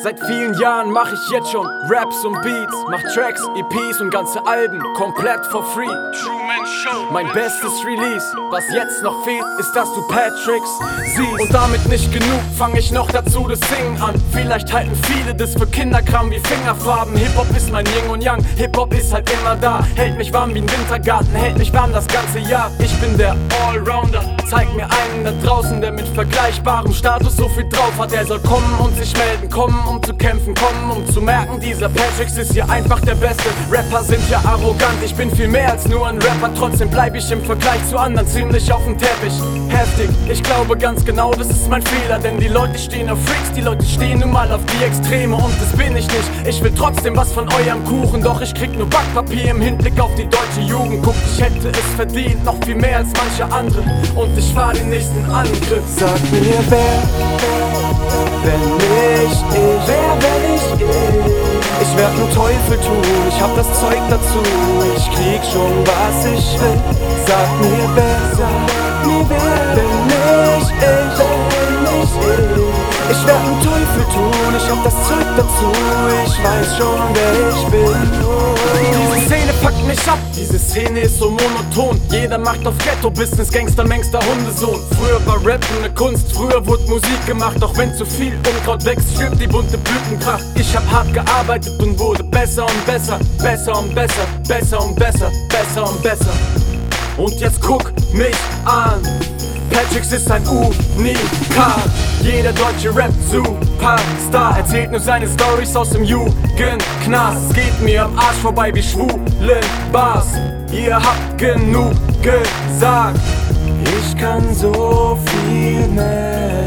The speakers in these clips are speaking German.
Seit vielen Jahren mach ich jetzt schon Raps und Beats, mach Tracks, EPs und ganze Alben komplett for free. Mein bestes Release, was jetzt noch fehlt, ist, dass du Patricks siehst. Und damit nicht genug, fang ich noch dazu das Singen an. Vielleicht halten viele das für Kinderkram wie Fingerfarben. Hip-Hop ist mein Yin und Yang, Hip-Hop ist halt immer da. Hält mich warm wie ein Wintergarten, hält mich warm das ganze Jahr. Ich bin der Allrounder, zeig mir einen da draußen, der mit vergleichbarem Status so viel drauf hat. Er soll kommen und sich melden, kommen um zu kämpfen, kommen um zu merken, dieser Patricks ist hier einfach der Beste. Rapper sind ja arrogant, ich bin viel mehr als nur ein Rapper. Trotzdem bleib ich im Vergleich zu anderen ziemlich auf dem Teppich. Heftig, ich glaube ganz genau, das ist mein Fehler. Denn die Leute stehen auf Freaks, die Leute stehen nun mal auf die Extreme. Und das bin ich nicht, ich will trotzdem was von eurem Kuchen. Doch ich krieg nur Backpapier im Hinblick auf die deutsche Jugend. Guckt, ich hätte es verdient, noch viel mehr als manche andere. Und ich fahr den nächsten Angriff. Sag mir wer, wenn nicht ich, wer wenn nicht ich? Ich werd nur Teufel tun, ich hab das Zeug dazu. Ich krieg schon was ich will. Sag mir wer, wenn nicht ich, wenn nicht ich. Ich werd nur Teufel tun, ich hab das Zeug dazu. Ich weiß schon wer ich bin. Diese Szene packt mich ab, diese Szene ist so monoton. Jeder macht auf Ghetto-Business, Gangster, Mengster, Hundesohn. Früher war Rappen ne Kunst, früher wurde Musik gemacht. Doch wenn zu viel Unkraut wächst, stirbt die bunte Blütenpracht. Ich hab hart gearbeitet und wurde besser und besser, besser und besser, besser und besser, besser und besser. Und jetzt guck mich an, Patricks ist ein Unikat. Jeder deutsche Rap-Superstar erzählt nur seine Storys aus dem Jugendknast. Es geht mir am Arsch vorbei wie schwulen Bars. Ihr habt genug gesagt. Ich kann so viel mehr.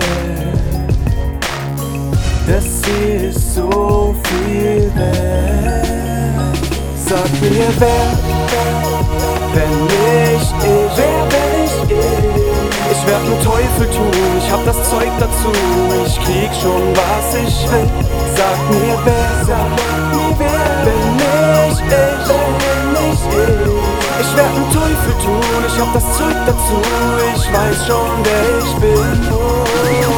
Das hier ist so viel wert. Sag mir wer, wenn nicht ich, wer wenn nicht ich? Ich werd nur Teufel tun, ich hab das Zeug dazu. Ich krieg schon was ich will. Sag mir wer, wenn nicht ich, wenn nicht ich? Ich werd nur Teufel tun, ich hab das Zeug dazu. Ich weiß schon wer ich bin.